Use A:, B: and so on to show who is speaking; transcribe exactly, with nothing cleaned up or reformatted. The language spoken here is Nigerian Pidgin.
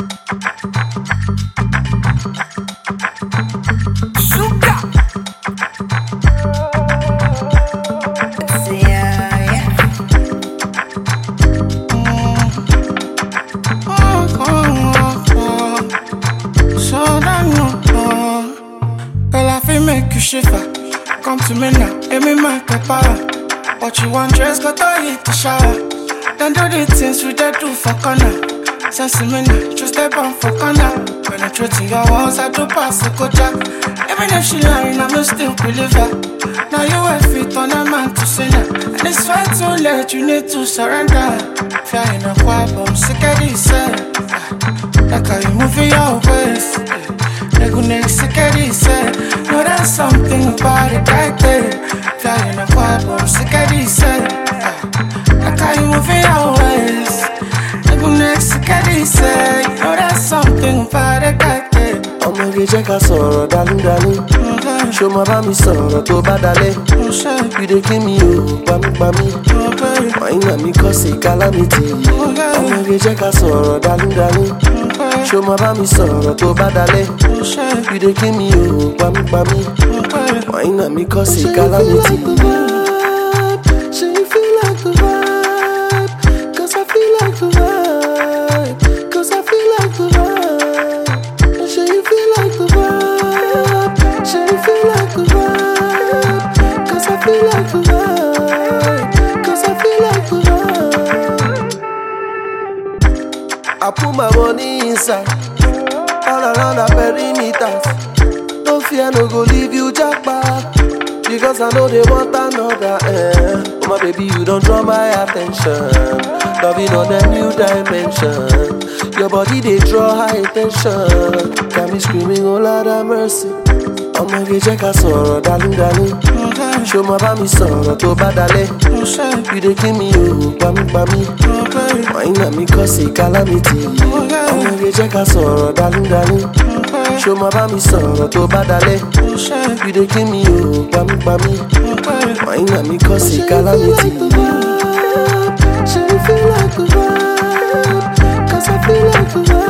A: Come to me now, let me make the power. What you want, dress, got to hit the shower. Don't do the things we dey do for corner. Sense me now, just step on for corner. Penetrating your walls, I do pass the cocha. Even if she lying, I'm still believe her. Now you have fit on a man to say now. And it's far too late, you need to surrender. Fear in a quiet, but I'm sick of this. Like how you move your waist. Nigga next sick of this. No, there's something about it right there. Flying a quiet, but I'm sick of this. Like how you move your waist. Nigga next sick of this. No, there's something about it right there.
B: Ọmọ ge jẹ́ ká sọ̀rọ̀ dálúdálú. Ṣó máa bá mi sọ̀rọ̀ tó bá dalẹ̀? You dey kill me o, pamípamí. Wàyínà mi kọ́ sí calamity. Ọmọ ge jẹ́ ká sọ̀rọ̀ dálúdálú. Ṣó máa bá mi sọ̀rọ̀ tó bá dalẹ̀? You dey kill me o, pamípamí. Wàyínà mi kọ́ sí calamity.
C: Ṣé you feel like the vibe? Cause I feel like the vibe. Cause I feel like the vibe. Should you feel like the vibe? Should you feel like the vibe? Cause I feel like the vibe. Cause I feel like the vibe.
B: I put my money inside, all around the perimeters. No fear, no go leave you jackpot, because I know they want another. Eh. Oh my baby, you don't draw my attention. Loving on a new dimension. Your body they draw high attention. Got me screaming, oh Lord have mercy. Ọmọ ge jẹ́ ká sọ̀rọ̀ dálúdálú. Ṣó máa bá mi sọ̀rọ̀ tó bá dalẹ̀? You dey kill me o, pamípamí. Wàyínà mi kọ́ sí calamity. Ọmọ ge jẹ́ ká sọ̀rọ̀ dálúdálú. Ṣó máa bá mi sọ̀rọ̀ tó bá dalẹ̀? You dey kill me o, pamípamí. Wàyínà mi kọ́ sí calamity.
C: Should you feel like the vibe? Cause I feel like the vibe.